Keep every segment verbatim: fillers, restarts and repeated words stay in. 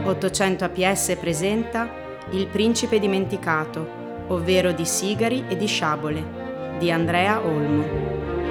ottocento A P S presenta Il principe dimenticato, ovvero di sigari e di sciabole, di Andrea Olmo.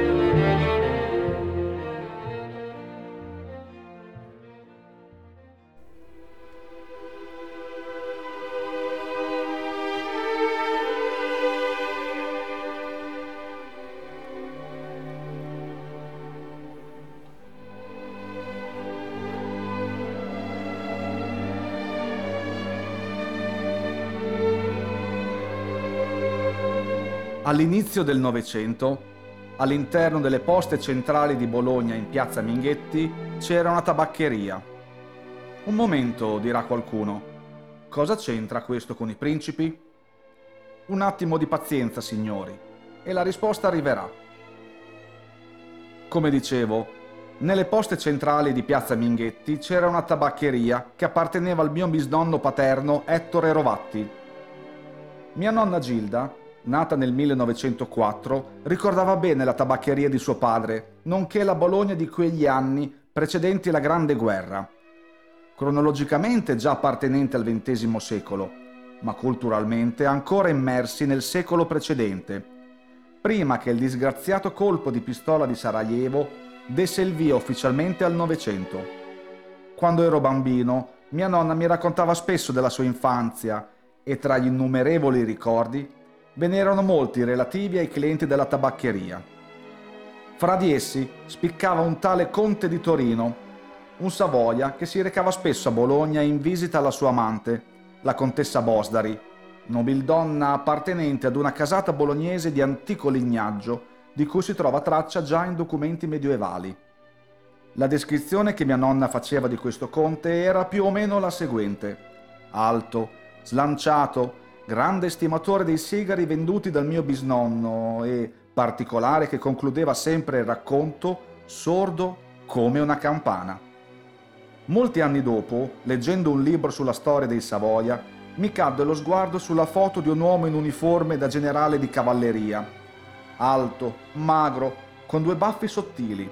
All'inizio del Novecento, all'interno delle poste centrali di Bologna in piazza Minghetti, c'era una tabaccheria. Un momento, dirà qualcuno. Cosa c'entra questo con i principi? Un attimo di pazienza, signori, e la risposta arriverà. Come dicevo, nelle poste centrali di piazza Minghetti c'era una tabaccheria che apparteneva al mio bisnonno paterno Ettore Rovatti. Mia nonna Gilda, nata nel millenovecentoquattro, ricordava bene la tabaccheria di suo padre, nonché la Bologna di quegli anni precedenti la Grande Guerra. Cronologicamente già appartenente al ventesimo secolo, ma culturalmente ancora immersi nel secolo precedente, prima che il disgraziato colpo di pistola di Sarajevo desse il via ufficialmente al Novecento. Quando ero bambino, mia nonna mi raccontava spesso della sua infanzia e tra gli innumerevoli ricordi ve ne erano molti relativi ai clienti della tabaccheria. Fra di essi spiccava un tale conte di Torino, un Savoia che si recava spesso a Bologna in visita alla sua amante, la contessa Bosdari, nobildonna appartenente ad una casata bolognese di antico lignaggio di cui si trova traccia già in documenti medioevali. La descrizione che mia nonna faceva di questo conte era più o meno la seguente: alto, slanciato, grande estimatore dei sigari venduti dal mio bisnonno e, particolare che concludeva sempre il racconto, sordo come una campana. Molti anni dopo, leggendo un libro sulla storia dei Savoia, mi cadde lo sguardo sulla foto di un uomo in uniforme da generale di cavalleria, alto, magro, con due baffi sottili.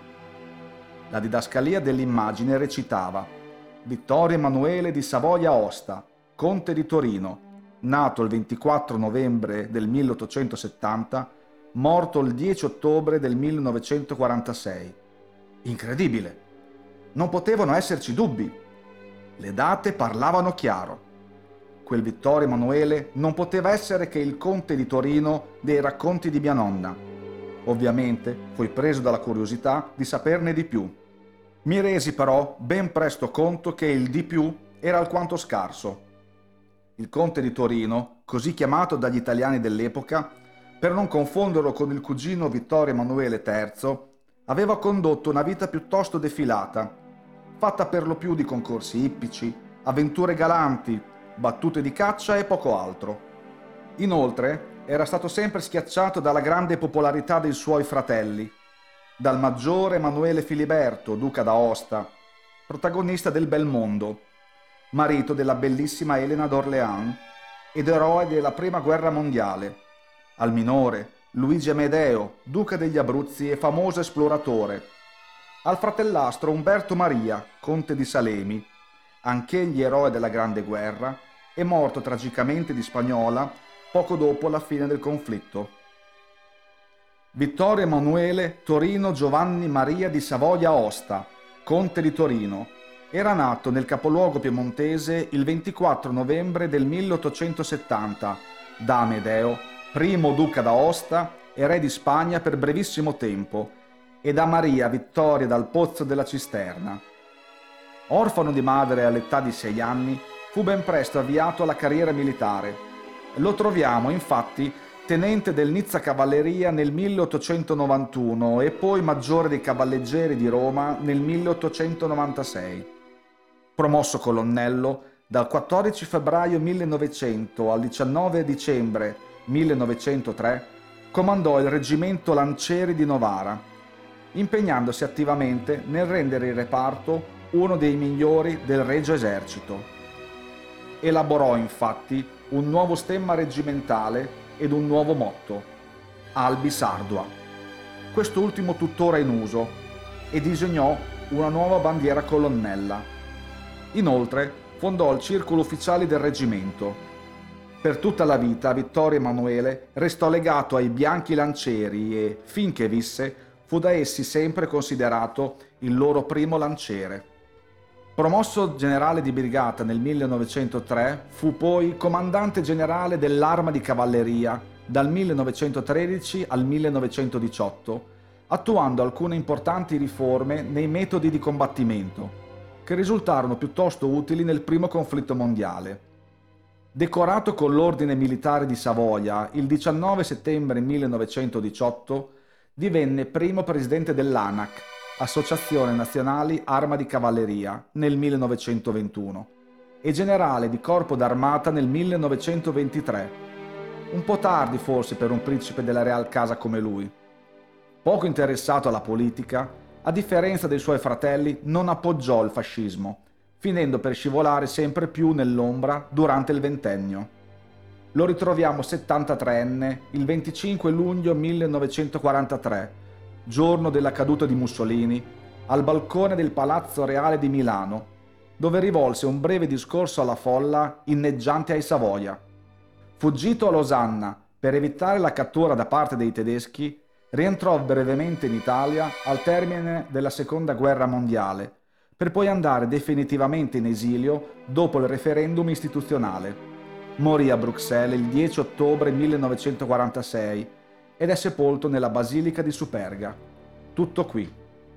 La didascalia dell'immagine recitava: Vittorio Emanuele di Savoia-Aosta, conte di Torino, nato il ventiquattro novembre del milleottocentosettanta, morto il dieci ottobre del millenovecentoquarantasei. Incredibile! Non potevano esserci dubbi. Le date parlavano chiaro. Quel Vittorio Emanuele non poteva essere che il conte di Torino dei racconti di mia nonna. Ovviamente fui preso dalla curiosità di saperne di più. Mi resi però ben presto conto che il di più era alquanto scarso. Il conte di Torino, così chiamato dagli italiani dell'epoca, per non confonderlo con il cugino Vittorio Emanuele terzo, aveva condotto una vita piuttosto defilata, fatta per lo più di concorsi ippici, avventure galanti, battute di caccia e poco altro. Inoltre, era stato sempre schiacciato dalla grande popolarità dei suoi fratelli, dal maggiore Emanuele Filiberto, duca d'Aosta, protagonista del bel mondo, marito della bellissima Elena d'Orléans ed eroe della prima guerra mondiale, al minore Luigi Amedeo, duca degli Abruzzi e famoso esploratore, al fratellastro Umberto Maria, conte di Salemi, anch'egli eroe della Grande Guerra e morto tragicamente di spagnola poco dopo la fine del conflitto. Vittorio Emanuele Torino Giovanni Maria di Savoia-Aosta, conte di Torino, era nato nel capoluogo piemontese il ventiquattro novembre del milleottocentosettanta da Amedeo, primo duca d'Aosta e re di Spagna per brevissimo tempo, e da Maria Vittoria dal Pozzo della Cisterna. Orfano di madre all'età di sei anni, fu ben presto avviato alla carriera militare. Lo troviamo, infatti, tenente del Nizza Cavalleria nel milleottocentonovantuno e poi maggiore dei cavalleggeri di Roma nel milleottocentonovantasei. Promosso colonnello, dal quattordici febbraio millenovecento al diciannove dicembre millenovecentotre comandò il reggimento Lancieri di Novara, impegnandosi attivamente nel rendere il reparto uno dei migliori del Regio Esercito. Elaborò infatti un nuovo stemma reggimentale ed un nuovo motto: Albis Ardua, quest'ultimo tuttora in uso, e disegnò una nuova bandiera colonnella. Inoltre fondò il circolo ufficiali del reggimento. Per tutta la vita Vittorio Emanuele restò legato ai bianchi lancieri e, finché visse, fu da essi sempre considerato il loro primo lanciere. Promosso generale di brigata nel millenovecentotre, fu poi comandante generale dell'Arma di Cavalleria dal millenovecentotredici al millenovecentodiciotto, attuando alcune importanti riforme nei metodi di combattimento, che risultarono piuttosto utili nel primo conflitto mondiale. Decorato con l'Ordine Militare di Savoia il diciannove settembre millenovecentodiciotto, divenne primo presidente dell'ANAC, Associazione Nazionali Arma di Cavalleria, nel millenovecentoventuno, e generale di Corpo d'Armata nel millenovecentoventitré. Un po' tardi forse per un principe della Real Casa come lui. Poco interessato alla politica, a differenza dei suoi fratelli, non appoggiò il fascismo, finendo per scivolare sempre più nell'ombra durante il ventennio. Lo ritroviamo settantatreenne il venticinque luglio millenovecentoquarantatré, giorno della caduta di Mussolini, al balcone del Palazzo Reale di Milano, dove rivolse un breve discorso alla folla inneggiante ai Savoia. Fuggito a Losanna per evitare la cattura da parte dei tedeschi, rientrò brevemente in Italia al termine della Seconda Guerra Mondiale, per poi andare definitivamente in esilio dopo il referendum istituzionale. Morì a Bruxelles il dieci ottobre millenovecentoquarantasei ed è sepolto nella Basilica di Superga. Tutto qui.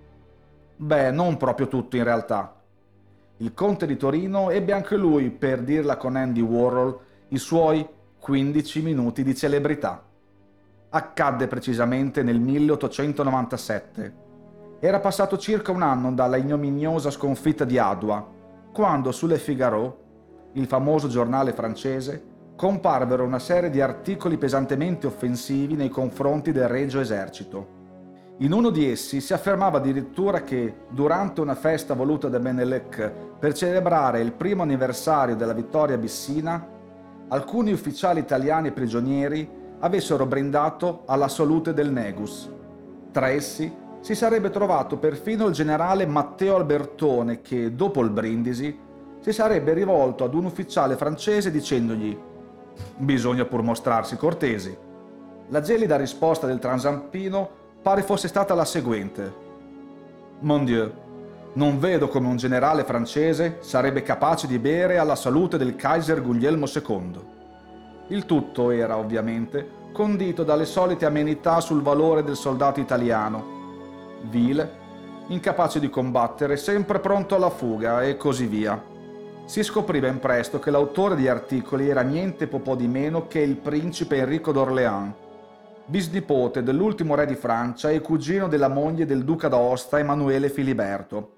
Beh, non proprio tutto in realtà. Il conte di Torino ebbe anche lui, per dirla con Andy Warhol, i suoi quindici minuti di celebrità. Accadde precisamente nel milleottocentonovantasette. Era passato circa un anno dalla ignominiosa sconfitta di Adua, quando su Le Figaro, il famoso giornale francese, comparvero una serie di articoli pesantemente offensivi nei confronti del Regio Esercito. In uno di essi si affermava addirittura che, durante una festa voluta da Benelec per celebrare il primo anniversario della vittoria abissina, alcuni ufficiali italiani prigionieri avessero brindato alla salute del Negus. Tra essi si sarebbe trovato perfino il generale Matteo Albertone che, dopo il brindisi, si sarebbe rivolto ad un ufficiale francese dicendogli «Bisogna pur mostrarsi cortesi». La gelida risposta del transalpino pare fosse stata la seguente: «Mon Dieu, non vedo come un generale francese sarebbe capace di bere alla salute del Kaiser Guglielmo secondo». Il tutto era, ovviamente, condito dalle solite amenità sul valore del soldato italiano. Vile, incapace di combattere, sempre pronto alla fuga e così via. Si scoprì ben presto che l'autore di articoli era niente po' di meno che il principe Enrico d'Orléans, bisnipote dell'ultimo re di Francia e cugino della moglie del duca d'Aosta Emanuele Filiberto.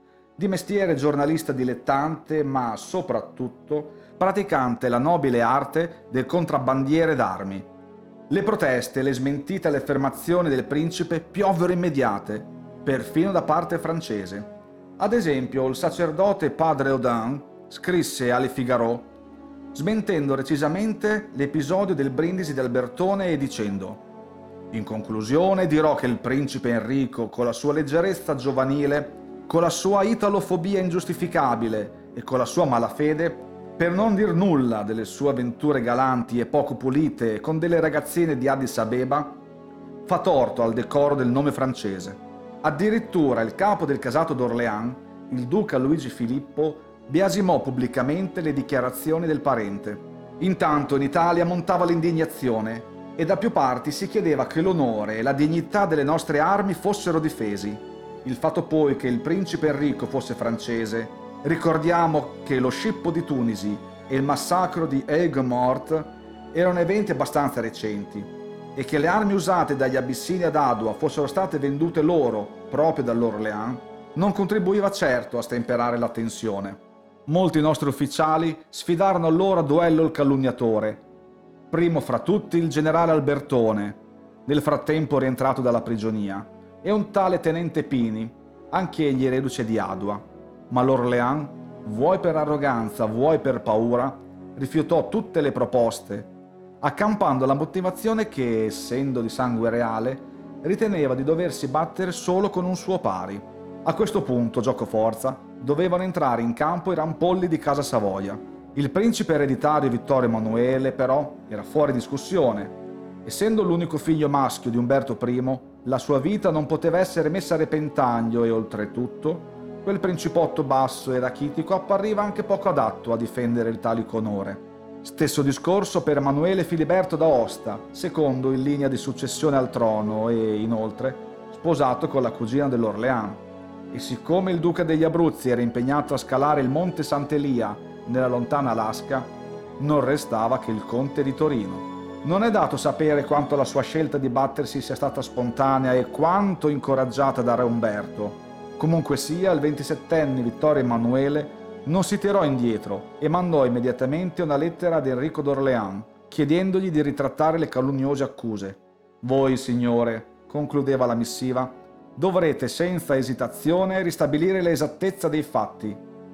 Di mestiere giornalista dilettante, ma soprattutto praticante la nobile arte del contrabbandiere d'armi. Le proteste, le smentite alle affermazioni del principe piovvero immediate, perfino da parte francese. Ad esempio, il sacerdote padre Odin scrisse a Le Figaro, smentendo recisamente l'episodio del brindisi di Albertone e dicendo: «In conclusione dirò che il principe Enrico, con la sua leggerezza giovanile, con la sua italofobia ingiustificabile e con la sua malafede, per non dir nulla delle sue avventure galanti e poco pulite con delle ragazzine di Addis Abeba, fa torto al decoro del nome francese. Addirittura il capo del casato d'Orléans, il duca Luigi Filippo, biasimò pubblicamente le dichiarazioni del parente. Intanto in Italia montava l'indignazione e da più parti si chiedeva che l'onore e la dignità delle nostre armi fossero difesi. Il fatto poi che il principe Enrico fosse francese, ricordiamo che lo scippo di Tunisi e il massacro di Aigues-Mortes erano eventi abbastanza recenti e che le armi usate dagli abissini ad Adua fossero state vendute loro proprio dall'Orléans non contribuiva certo a stemperare la tensione. Molti nostri ufficiali sfidarono allora a duello il calunniatore, primo fra tutti il generale Albertone, nel frattempo rientrato dalla prigionia, e un tale tenente Pini, anch'egli reduce di Adua. Ma l'Orléans, vuoi per arroganza, vuoi per paura, rifiutò tutte le proposte, accampando la motivazione che, essendo di sangue reale, riteneva di doversi battere solo con un suo pari. A questo punto, giocoforza, dovevano entrare in campo i rampolli di Casa Savoia. Il principe ereditario Vittorio Emanuele, però, era fuori discussione. Essendo l'unico figlio maschio di Umberto primo, la sua vita non poteva essere messa a repentaglio e, oltretutto, quel principotto basso e rachitico appariva anche poco adatto a difendere il talico onore. Stesso discorso per Emanuele Filiberto d'Aosta, secondo in linea di successione al trono e, inoltre, sposato con la cugina dell'Orléans. E siccome il duca degli Abruzzi era impegnato a scalare il monte Sant'Elia nella lontana Alaska, non restava che il conte di Torino. Non è dato sapere quanto la sua scelta di battersi sia stata spontanea e quanto incoraggiata da re Umberto. Comunque sia, il ventisettenne Vittorio Emanuele non si tirò indietro e mandò immediatamente una lettera ad Enrico d'Orléans, chiedendogli di ritrattare le calunniose accuse. «Voi, signore», concludeva la missiva, «dovrete senza esitazione ristabilire l'esattezza dei fatti.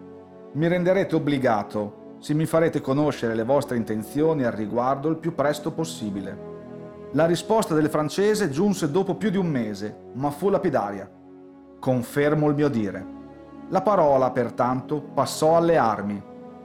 Mi renderete obbligato se mi farete conoscere le vostre intenzioni al riguardo il più presto possibile». La risposta del francese giunse dopo più di un mese, ma fu lapidaria. «Confermo il mio dire». La parola, pertanto, passò alle armi.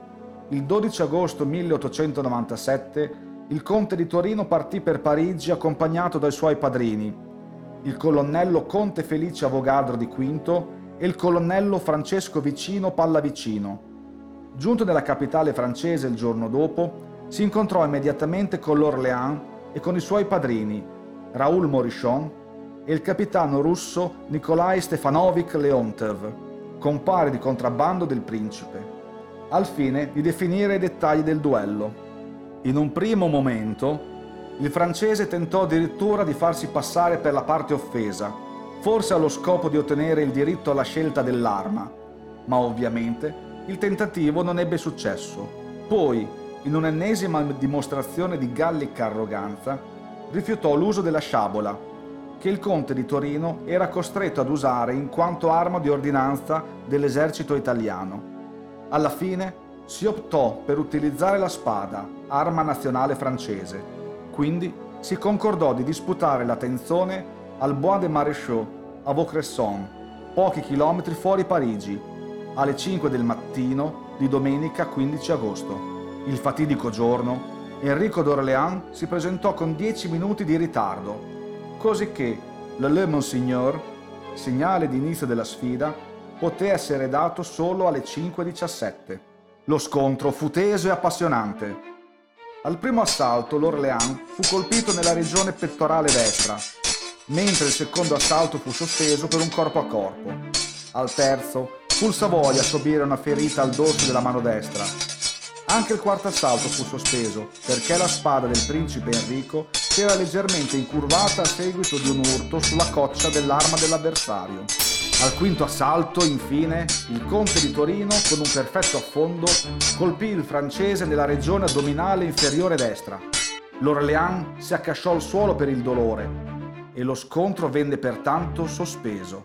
Il dodici agosto milleottocentonovantasette il conte di Torino partì per Parigi accompagnato dai suoi padrini, il colonnello Conte Felice Avogadro di Quinto e il colonnello Francesco Vicino Pallavicino. Giunto nella capitale francese il giorno dopo, si incontrò immediatamente con l'Orléans e con i suoi padrini, Raoul Morichon e il capitano russo Nikolai Stefanovich Leontev, compare di contrabbando del principe, al fine di definire i dettagli del duello. In un primo momento, il francese tentò addirittura di farsi passare per la parte offesa, forse allo scopo di ottenere il diritto alla scelta dell'arma, ma ovviamente il tentativo non ebbe successo. Poi, in un'ennesima dimostrazione di gallica arroganza, rifiutò l'uso della sciabola, che il conte di Torino era costretto ad usare in quanto arma di ordinanza dell'esercito italiano. Alla fine si optò per utilizzare la spada, arma nazionale francese. Quindi si concordò di disputare la tensione al Bois de Maréchaux, a Vaucresson, pochi chilometri fuori Parigi, alle cinque del mattino di domenica quindici agosto. Il fatidico giorno, Enrico d'Orléans si presentò con dieci minuti di ritardo, cosicché le Le Monsignor, segnale di inizio della sfida, poté essere dato solo alle cinque e diciassette. Lo scontro fu teso e appassionante. Al primo assalto l'Orléans fu colpito nella regione pettorale destra, mentre il secondo assalto fu sospeso per un corpo a corpo. Al terzo fu il Savoia a subire una ferita al dorso della mano destra. Anche il quarto assalto fu sospeso perché la spada del principe Enrico si era leggermente incurvata a seguito di un urto sulla coccia dell'arma dell'avversario. Al quinto assalto, infine, il conte di Torino, con un perfetto affondo, colpì il francese nella regione addominale inferiore destra. L'Orléans si accasciò al suolo per il dolore e lo scontro venne pertanto sospeso.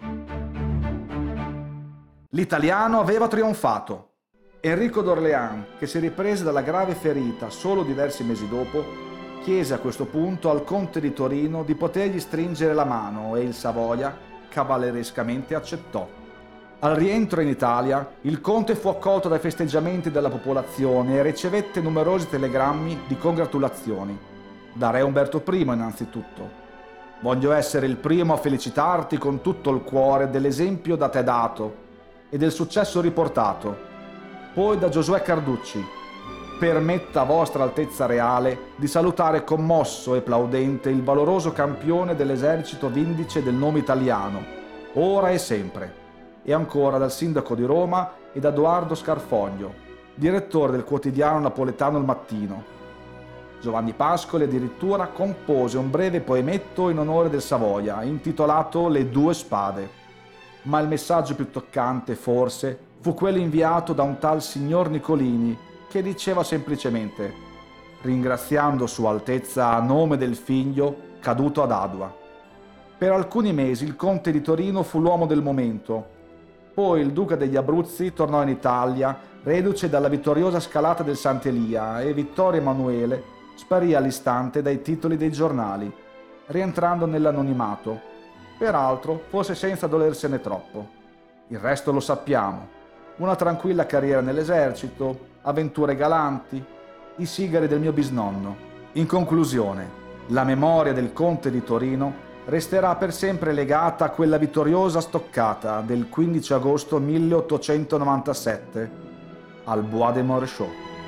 L'italiano aveva trionfato. Enrico d'Orléans, che si riprese dalla grave ferita solo diversi mesi dopo, chiese a questo punto al conte di Torino di potergli stringere la mano e il Savoia cavallerescamente accettò. Al rientro in Italia, il conte fu accolto dai festeggiamenti della popolazione e ricevette numerosi telegrammi di congratulazioni. Da re Umberto primo innanzitutto. «Voglio essere il primo a felicitarti con tutto il cuore dell'esempio da te dato e del successo riportato». Poi da Giosuè Carducci: «Permetta a vostra altezza reale di salutare commosso e plaudente il valoroso campione dell'esercito vindice del nome italiano, ora e sempre». E ancora dal sindaco di Roma e da Edoardo Scarfoglio, direttore del quotidiano napoletano Il Mattino. Giovanni Pascoli addirittura compose un breve poemetto in onore del Savoia, intitolato Le due spade. Ma il messaggio più toccante, forse, fu quello inviato da un tal signor Nicolini, che diceva semplicemente: «Ringraziando Sua Altezza a nome del figlio caduto ad Adua». Per alcuni mesi il conte di Torino fu l'uomo del momento. Poi il duca degli Abruzzi tornò in Italia, reduce dalla vittoriosa scalata del Sant'Elia, e Vittorio Emanuele sparì all'istante dai titoli dei giornali, rientrando nell'anonimato, peraltro forse senza dolersene troppo. Il resto lo sappiamo. Una tranquilla carriera nell'esercito, avventure galanti, i sigari del mio bisnonno. In conclusione, la memoria del conte di Torino resterà per sempre legata a quella vittoriosa stoccata del quindici agosto milleottocentonovantasette al Bois de Montrechault.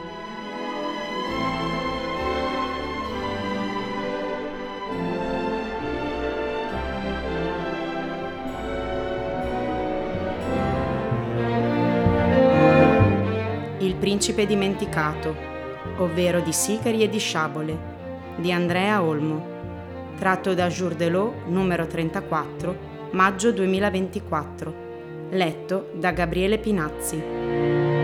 Il principe dimenticato, ovvero di sigari e di sciabole, di Andrea Olmo, tratto da Jour de l'Eau numero trentaquattro, maggio duemilaventiquattro, letto da Gabriele Pinazzi.